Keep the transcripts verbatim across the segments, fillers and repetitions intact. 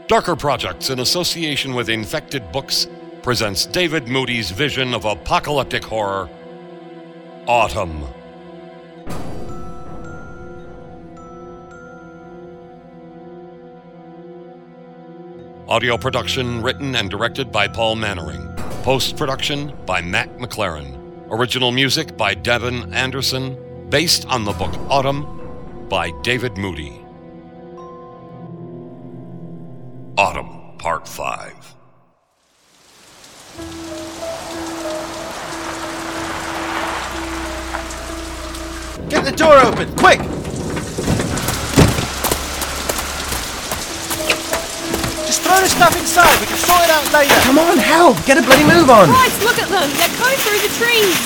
Darker Projects, in association with Infected Books, presents David Moody's vision of apocalyptic horror, Autumn. Audio production written and directed by Paul Mannering. Post-production by Matt McLaren. Original music by Devin Anderson, based on the book Autumn by David Moody. Autumn, Part five. Get the door open, quick! Just throw the stuff inside, we can sort it out later. Come on, help! Get a bloody move on! Christ, look at them! They're coming through the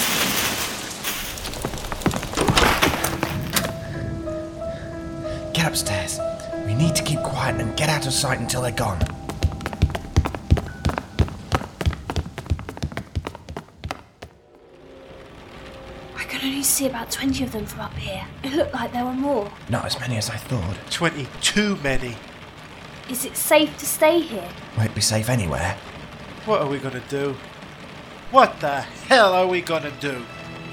trees! Get upstairs. We need to keep quiet and get out of sight until they're gone. I can only see about twenty of them from up here. It looked like there were more. Not as many as I thought. Twenty too many. Is it safe to stay here? Won't be safe anywhere. What are we gonna do? What the hell are we gonna do?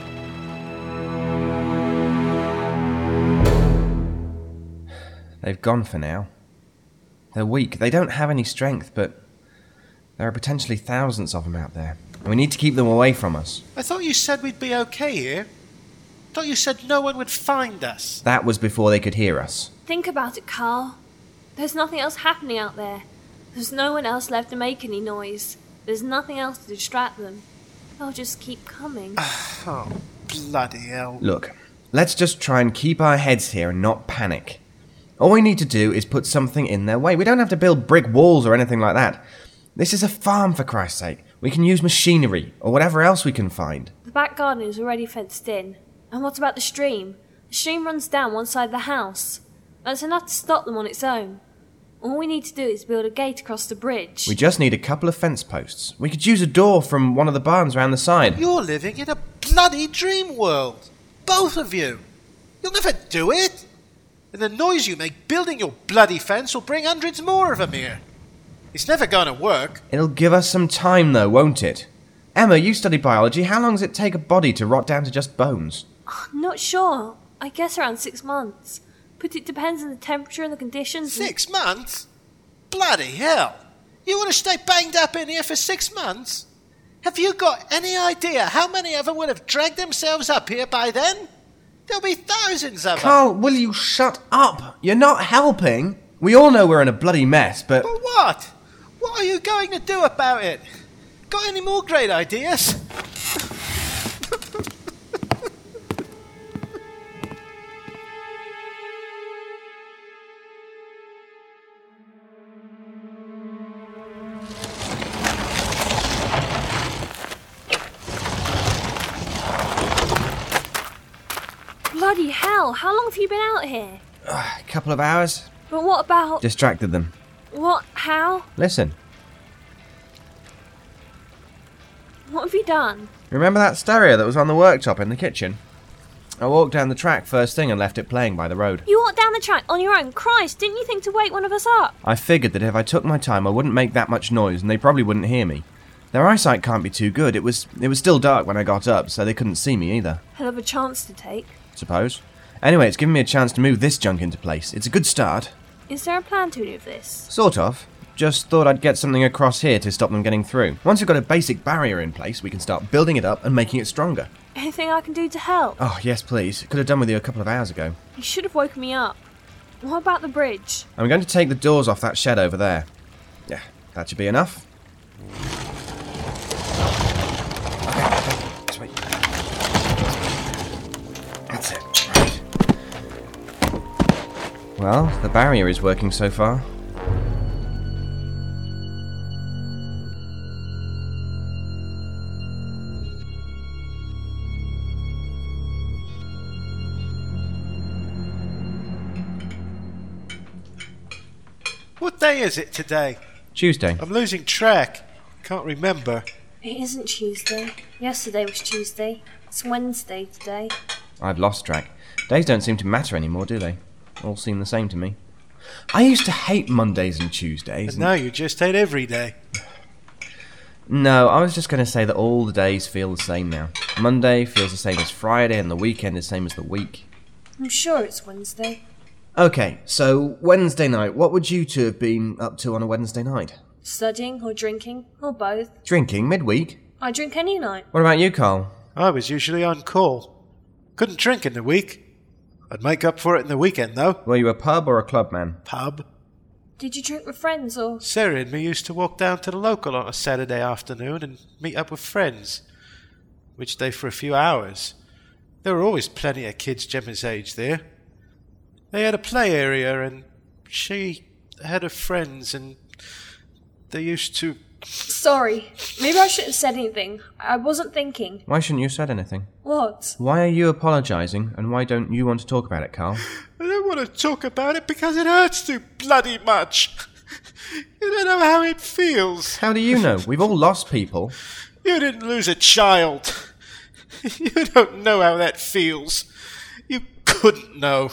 They've gone for now. They're weak. They don't have any strength, but there are potentially thousands of them out there. And we need to keep them away from us. I thought you said we'd be okay here. I thought you said no one would find us. That was before they could hear us. Think about it, Carl. There's nothing else happening out there. There's no one else left to make any noise. There's nothing else to distract them. They'll just keep coming. Oh, bloody hell. Look, let's just try and keep our heads here and not panic. All we need to do is put something in their way. We don't have to build brick walls or anything like that. This is a farm, for Christ's sake. We can use machinery or whatever else we can find. The back garden is already fenced in. And what about the stream? The stream runs down one side of the house. That's enough to stop them on its own. All we need to do is build a gate across the bridge. We just need a couple of fence posts. We could use a door from one of the barns around the side. You're living in a bloody dream world. Both of you. You'll never do it. And the noise you make building your bloody fence will bring hundreds more of them here. It's never gonna work. It'll give us some time, though, won't it? Emma, you study biology. How long does it take a body to rot down to just bones? I'm not sure. I guess around six months. But it depends on the temperature and the conditions. Six and... months? Bloody hell. You want to stay banged up in here for six months? Have you got any idea how many of them would have dragged themselves up here by then? There'll be thousands of them. Carl, will you shut up? You're not helping. We all know we're in a bloody mess, but... But what? What are you going to do about it? Got any more great ideas? Bloody hell, how long have you been out here? Uh, a couple of hours. But what about... Distracted them. What? How? Listen. What have you done? Remember that stereo that was on the worktop in the kitchen? I walked down the track first thing and left it playing by the road. You walked down the track on your own? Christ, didn't you think to wake one of us up? I figured that if I took my time I wouldn't make that much noise and they probably wouldn't hear me. Their eyesight can't be too good. It was it was still dark when I got up, so they couldn't see me either. Hell of a chance to take. Suppose. Anyway, it's given me a chance to move this junk into place. It's a good start. Is there a plan to any of this? Sort of. Just thought I'd get something across here to stop them getting through. Once we've got a basic barrier in place, we can start building it up and making it stronger. Anything I can do to help? Oh, yes, please. Could have done with you a couple of hours ago. You should have woken me up. What about the bridge? I'm going to take the doors off that shed over there. Yeah, that should be enough. Okay, this way. That's it. Right. Well, the barrier is working so far. What day is it today? Tuesday. I'm losing track. Can't remember. It isn't Tuesday. Yesterday was Tuesday. It's Wednesday today. I've lost track. Days don't seem to matter anymore, do they? All seem the same to me. I used to hate Mondays and Tuesdays. And now you just hate every day. No, I was just going to say that all the days feel the same now. Monday feels the same as Friday, and the weekend is the same as the week. I'm sure it's Wednesday. Okay, so Wednesday night. What would you two have been up to on a Wednesday night? Studying or drinking, or both. Drinking midweek? I drink any night. What about you, Carl? I was usually on call. Couldn't drink in the week. I'd make up for it in the weekend, though. Were you a pub or a club man? Pub. Did you drink with friends or... Sarah and me used to walk down to the local on a Saturday afternoon and meet up with friends. We'd stay for a few hours. There were always plenty of kids Gemma's age there. They had a play area and she had her friends and they used to... Sorry. Maybe I shouldn't have said anything. I wasn't thinking. Why shouldn't you have said anything? What? Why are you apologising, and why don't you want to talk about it, Carl? I don't want to talk about it because it hurts too bloody much. You don't know how it feels. How do you know? We've all lost people. You didn't lose a child. You don't know how that feels. You couldn't know.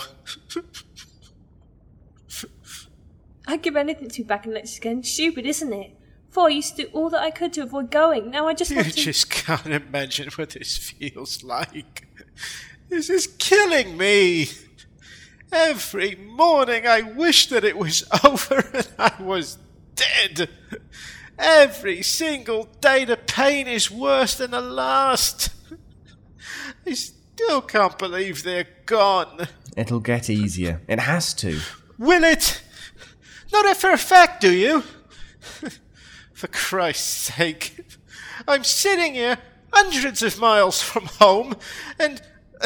I'd give anything to be back in lectures again. Stupid, isn't it? Before I used to do all that I could to avoid going. Now I just You want to... just can't imagine what this feels like. This is killing me. Every morning I wish that it was over and I was dead. Every single day the pain is worse than the last. I still can't believe they're gone. It'll get easier. It has to. Will it? Know that for a fact, do you? For Christ's sake. I'm sitting here hundreds of miles from home and...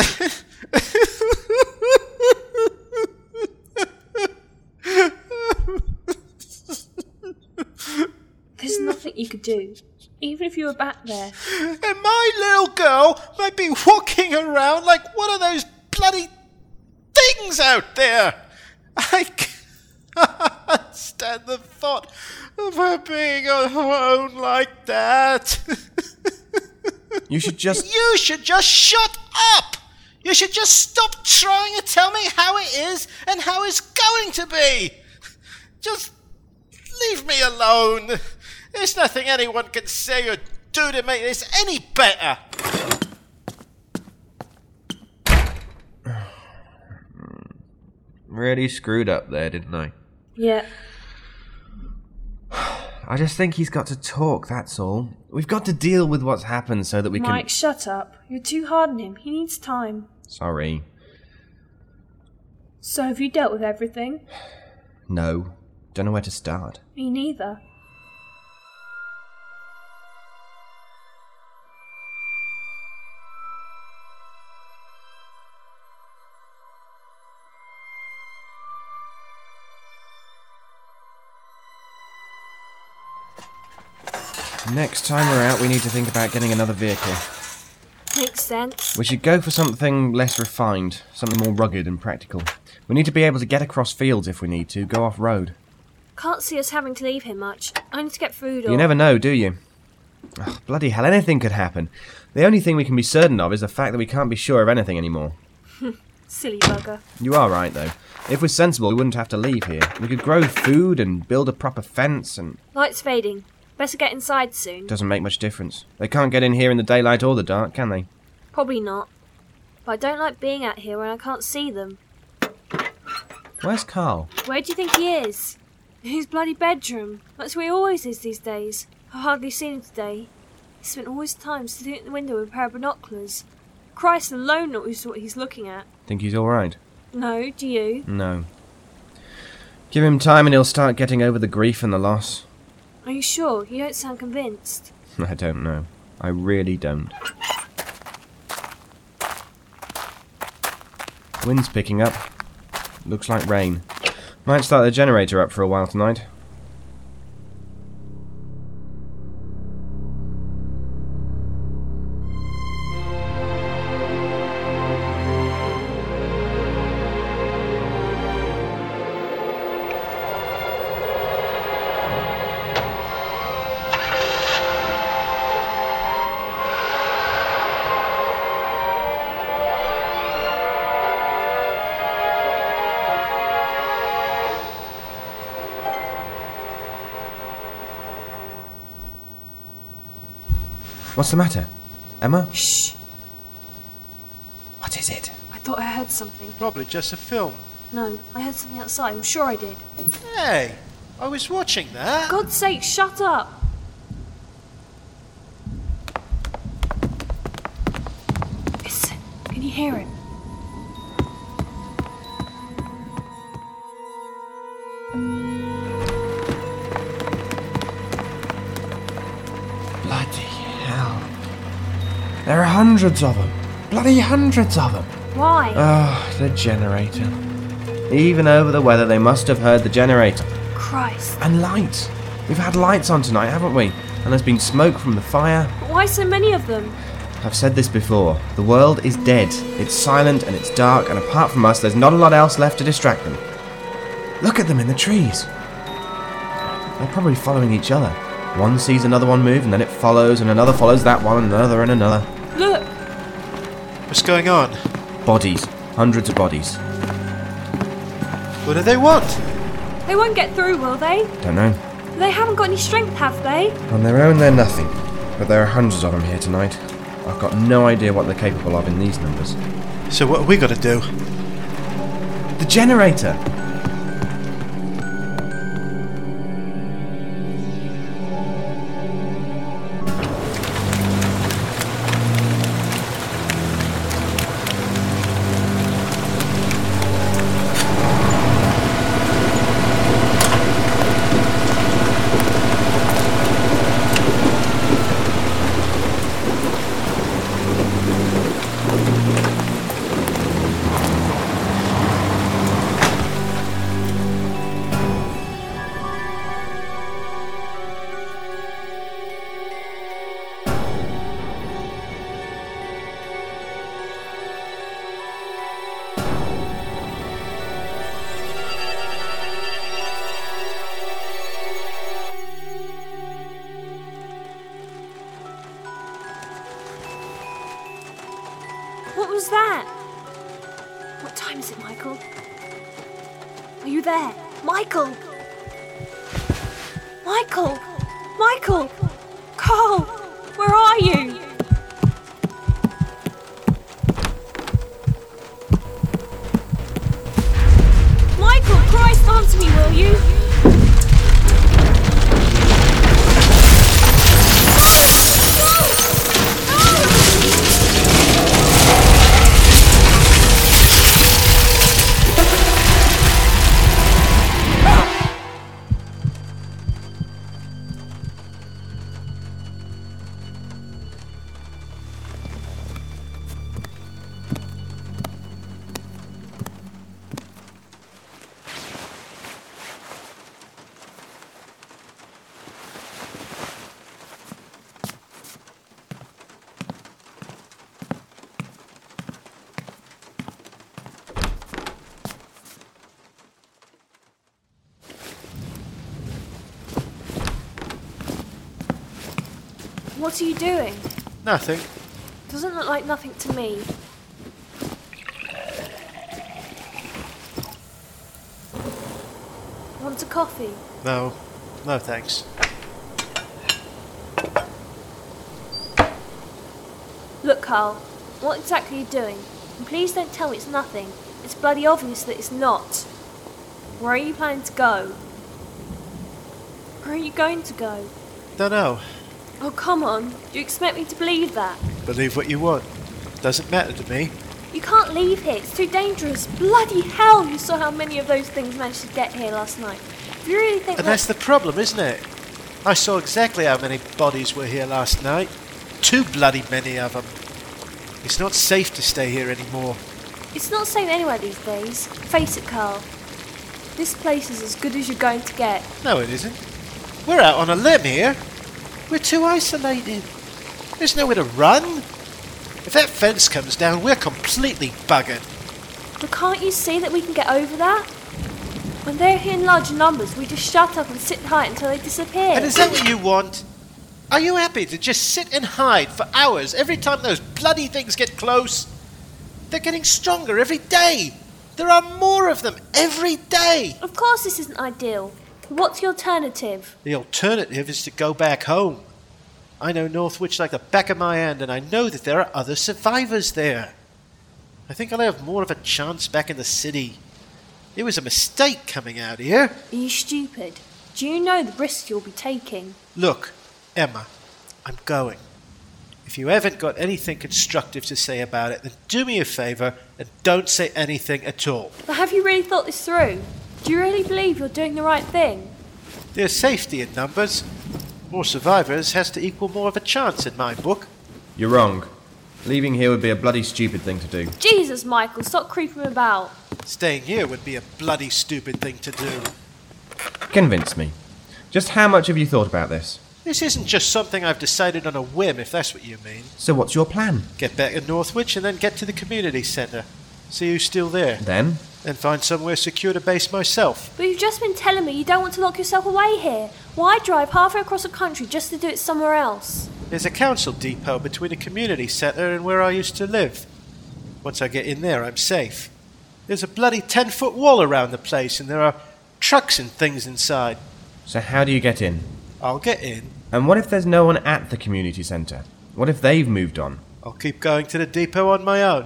There's nothing you could do. Even if you were back there. And my little girl might be walking around like one of those bloody things out there. I can't stand the thought of her being on her own like that. You should just... You should just shut up. You should just stop trying to tell me how it is and how it's going to be. Just leave me alone. There's nothing anyone can say or do to make this any better. Really screwed up there, didn't I? Yeah. I just think he's got to talk, that's all. We've got to deal with what's happened so that we Mike, can... shut up. You're too hard on him. He needs time. Sorry. So have you dealt with everything? No. Don't know where to start. Me neither. Next time we're out, we need to think about getting another vehicle. Makes sense. We should go for something less refined, something more rugged and practical. We need to be able to get across fields if we need to, go off-road. Can't see us having to leave here much. I need to get food or... You never know, do you? Oh, bloody hell, anything could happen. The only thing we can be certain of is the fact that we can't be sure of anything anymore. Silly bugger. You are right, though. If we're sensible, we wouldn't have to leave here. We could grow food and build a proper fence and... Light's fading. Better get inside soon. Doesn't make much difference. They can't get in here in the daylight or the dark, can they? Probably not. But I don't like being out here when I can't see them. Where's Carl? Where do you think he is? In his bloody bedroom. That's where he always is these days. I've hardly seen him today. He spent all his time sitting at the window with a pair of binoculars. Christ alone knows what he's looking at. Think he's alright? No, do you? No. Give him time and he'll start getting over the grief and the loss. Are you sure? You don't sound convinced. I don't know. I really don't. Wind's picking up. Looks like rain. Might start the generator up for a while tonight. What's the matter? Emma? Shh! What is it? I thought I heard something. Probably just a film. No, I heard something outside. I'm sure I did. Hey, I was watching that. God's sake, shut up! Listen, can you hear him? Bloody hell. There are hundreds of them. Bloody hundreds of them. Why? Oh, the generator. Even over the weather, they must have heard the generator. Christ. And lights. We've had lights on tonight, haven't we? And there's been smoke from the fire. But why so many of them? I've said this before. The world is dead. It's silent and it's dark, and apart from us, there's not a lot else left to distract them. Look at them in the trees. They're probably following each other. One sees another one move, and then it follows, and another follows that one, and another and another. Look! What's going on? Bodies. Hundreds of bodies. What do they want? They won't get through, will they? Don't know. They haven't got any strength, have they? On their own, they're nothing. But there are hundreds of them here tonight. I've got no idea what they're capable of in these numbers. So what are we going to do? The generator! What was that? What time is it, Michael? Are you there? Michael! Michael! Michael! Carl! Where are you? Michael, Christ, answer me, will you? What are you doing? Nothing. Doesn't look like nothing to me. Want a coffee? No. No, thanks. Look, Carl, what exactly are you doing? And please don't tell me it's nothing. It's bloody obvious that it's not. Where are you planning to go? Where are you going to go? Don't know. Oh, come on. Do you expect me to believe that? Believe what you want. Doesn't matter to me. You can't leave here. It's too dangerous. Bloody hell, you saw how many of those things managed to get here last night. If you really think And that... that's the problem, isn't it? I saw exactly how many bodies were here last night. Too bloody many of them. It's not safe to stay here anymore. It's not safe anywhere these days. Face it, Carl. This place is as good as you're going to get. No, it isn't. We're out on a limb here. We're too isolated. There's nowhere to run. If that fence comes down, we're completely buggered. But can't you see that we can get over that? When they're here in large numbers, we just shut up and sit tight until they disappear. And is that what you want? Are you happy to just sit and hide for hours every time those bloody things get close? They're getting stronger every day. There are more of them every day. Of course this isn't ideal. What's the alternative? The alternative is to go back home. I know Northwich like the back of my hand, and I know that there are other survivors there. I think I'll have more of a chance back in the city. It was a mistake coming out here. Are you stupid? Do you know the risk you'll be taking? Look, Emma, I'm going. If you haven't got anything constructive to say about it, then do me a favour and don't say anything at all. But have you really thought this through? Do you really believe you're doing the right thing? There's safety in numbers. More survivors has to equal more of a chance in my book. You're wrong. Leaving here would be a bloody stupid thing to do. Jesus, Michael, stop creeping about. Staying here would be a bloody stupid thing to do. Convince me. Just how much have you thought about this? This isn't just something I've decided on a whim, if that's what you mean. So what's your plan? Get back to Northwich and then get to the community centre. See who's still there. Then? And find somewhere secure to base myself. But you've just been telling me you don't want to lock yourself away here. Why drive halfway across the country just to do it somewhere else? There's a council depot between the community centre and where I used to live. Once I get in there, I'm safe. There's a bloody ten-foot wall around the place, and there are trucks and things inside. So how do you get in? I'll get in. And what if there's no one at the community centre? What if they've moved on? I'll keep going to the depot on my own.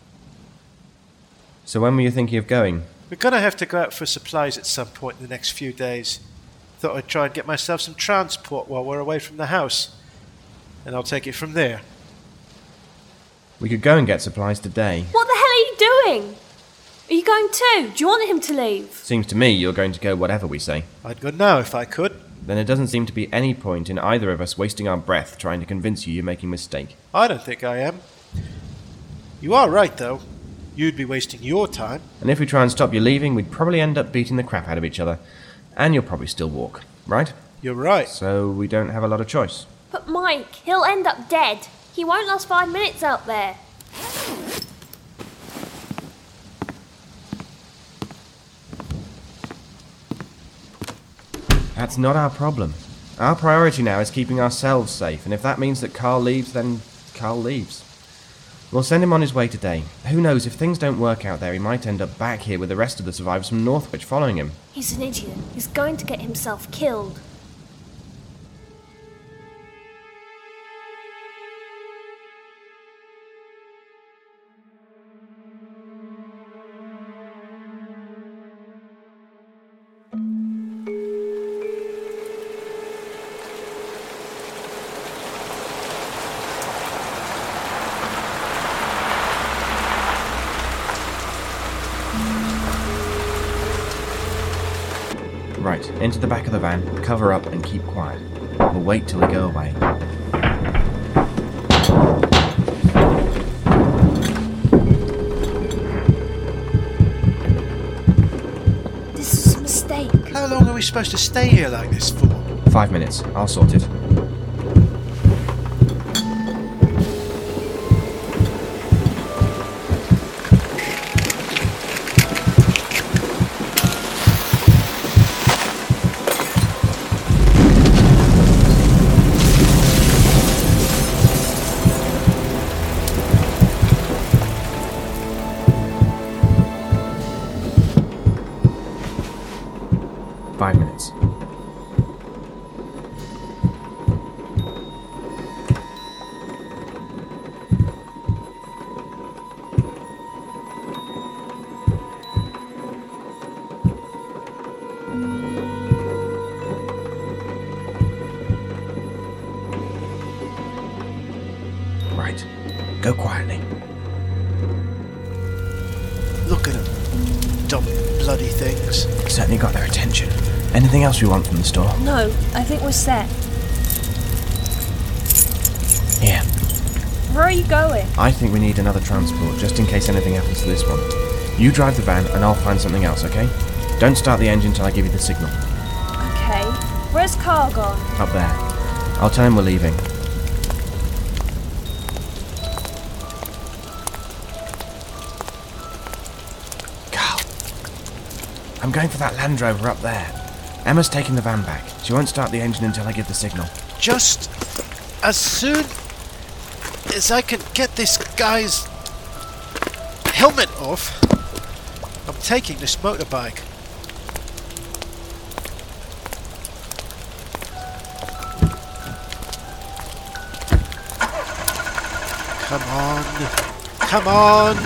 So when were you thinking of going? We're going to have to go out for supplies at some point in the next few days. Thought I'd try and get myself some transport while we're away from the house. And I'll take it from there. We could go and get supplies today. What the hell are you doing? Are you going too? Do you want him to leave? Seems to me you're going to go whatever we say. I'd go now if I could. Then it doesn't seem to be any point in either of us wasting our breath trying to convince you you're making a mistake. I don't think I am. You are right, though. You'd be wasting your time. And if we try and stop you leaving, we'd probably end up beating the crap out of each other. And you'll probably still walk, right? You're right. So we don't have a lot of choice. But Mike, he'll end up dead. He won't last five minutes out there. That's not our problem. Our priority now is keeping ourselves safe, and if that means that Carl leaves, then Carl leaves. We'll send him on his way today. Who knows, if things don't work out there, he might end up back here with the rest of the survivors from Northwich following him. He's an idiot. He's going to get himself killed. Right, into the back of the van, cover up and keep quiet. We'll wait till they go away. This is a mistake. How long are we supposed to stay here like this for? Five minutes. I'll sort it. Five minutes. Right. Go quietly. Look at them. Dumb bloody things. Certainly got their attention. Anything else we want from the store? No, I think we're set. Here. Where are you going? I think we need another transport, just in case anything happens to this one. You drive the van, and I'll find something else, okay? Don't start the engine till I give you the signal. Okay. Where's Carl gone? Up there. I'll tell him we're leaving. Carl. I'm going for that Land Rover up there. Emma's taking the van back. She won't start the engine until I give the signal. Just as soon as I can get this guy's helmet off, I'm taking this motorbike. Come on. Come on.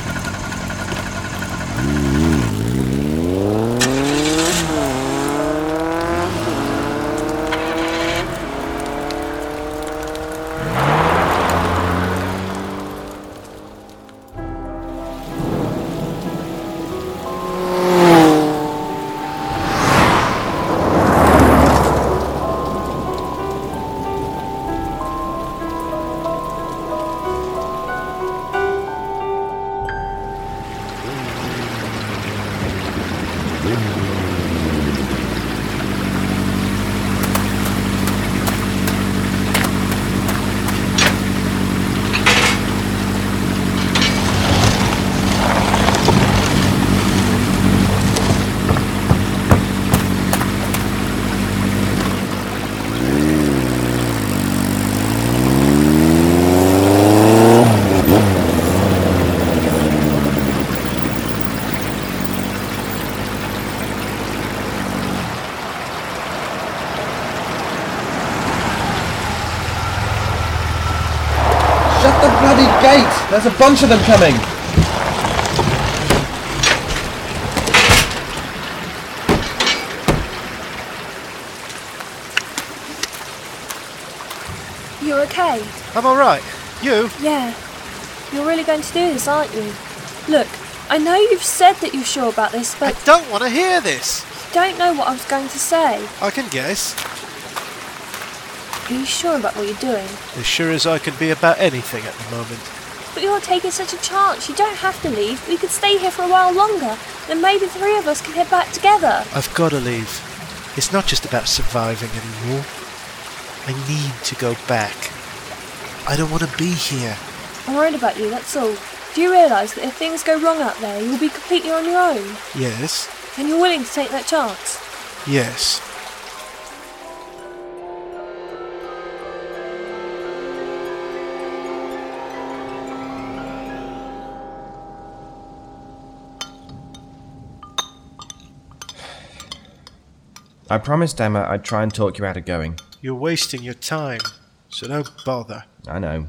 Shut the bloody gate! There's a bunch of them coming! You okay? I'm alright. You? Yeah. You're really going to do this, aren't you? Look, I know you've said that you're sure about this, but I don't want to hear this. you don't know what I was going to say. I can guess. Are you sure about what you're doing? As sure as I can be about anything at the moment. But you're taking such a chance. You don't have to leave. We could stay here for a while longer. Then maybe the three of us can head back together. I've got to leave. It's not just about surviving anymore. I need to go back. I don't want to be here. I'm worried about you, that's all. Do you realise that if things go wrong out there, you'll be completely on your own? Yes. And you're willing to take that chance? Yes. I promised Emma I'd try and talk you out of going. You're wasting your time, so don't bother. I know.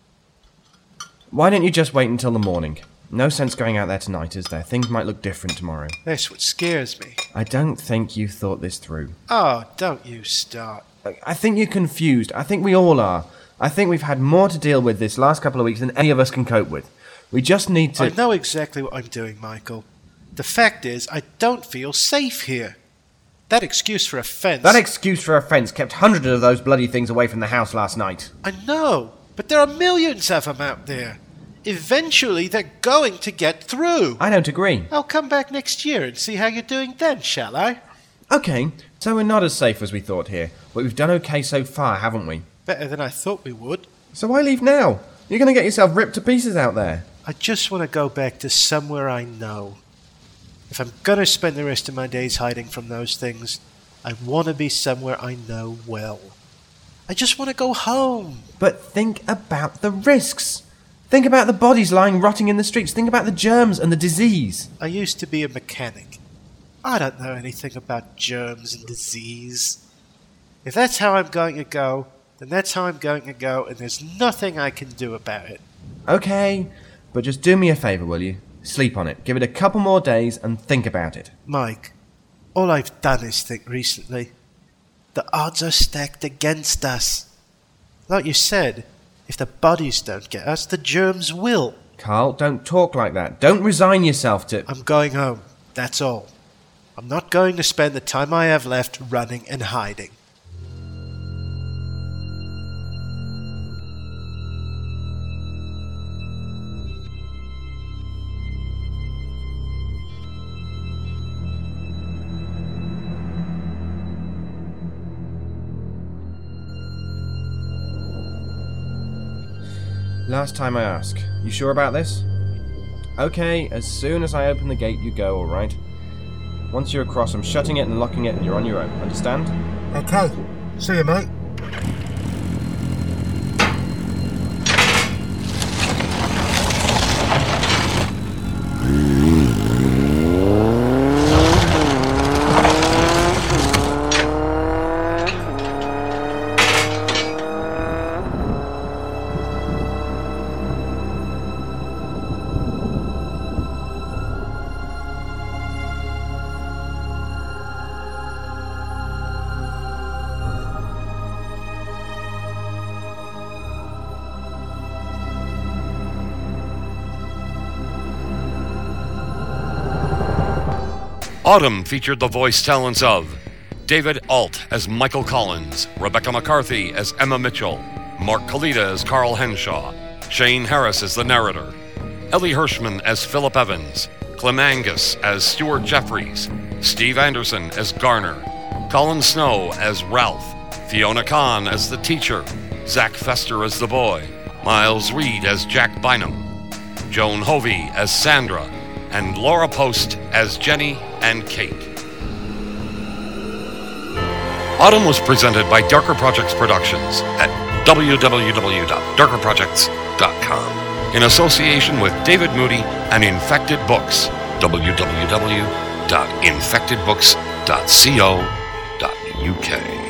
Why don't you just wait until the morning? No sense going out there tonight, is there? Things might look different tomorrow. That's what scares me. I don't think you thought this through. Oh, don't you start. I think you're confused. I think we all are. I think we've had more to deal with this last couple of weeks than any of us can cope with. We just need to... I know exactly what I'm doing, Michael. The fact is, I don't feel safe here. That excuse for a fence... That excuse for a fence kept hundreds of those bloody things away from the house last night. I know, but there are millions of them out there. Eventually, they're going to get through. I don't agree. I'll come back next year and see how you're doing then, shall I? Okay, so we're not as safe as we thought here, but we've done okay so far, haven't we? Better than I thought we would. So why leave now? You're going to get yourself ripped to pieces out there. I just want to go back to somewhere I know. If I'm going to spend the rest of my days hiding from those things, I want to be somewhere I know well. I just want to go home. But think about the risks. Think about the bodies lying rotting in the streets. Think about the germs and the disease. I used to be a mechanic. I don't know anything about germs and disease. If that's how I'm going to go, then that's how I'm going to go, and there's nothing I can do about it. Okay, but just do me a favour, will you? Sleep on it. Give it a couple more days and think about it. Mike, all I've done is think recently. The odds are stacked against us. Like you said, if the bodies don't get us, the germs will. Carl, don't talk like that. Don't resign yourself to... I'm going home, that's all. I'm not going to spend the time I have left running and hiding. Last time I ask. You sure about this? Okay, as soon as I open the gate, you go, alright? Once you're across, I'm shutting it and locking it and you're on your own. Understand? Okay. See you, mate. Autumn featured the voice talents of David Alt as Michael Collins, Rebecca McCarthy as Emma Mitchell, Mark Kalita as Carl Henshaw, Shane Harris as the narrator, Ellie Hirschman as Philip Evans, Clem Angus as Stuart Jeffries, Steve Anderson as Garner, Colin Snow as Ralph, Fiona Kahn as the teacher, Zach Fester as the boy, Miles Reed as Jack Bynum, Joan Hovey as Sandra, and Laura Post as Jenny and Kate. Autumn was presented by Darker Projects Productions at w w w dot darker projects dot com in association with David Moody and Infected Books, w w w dot infected books dot co dot u k.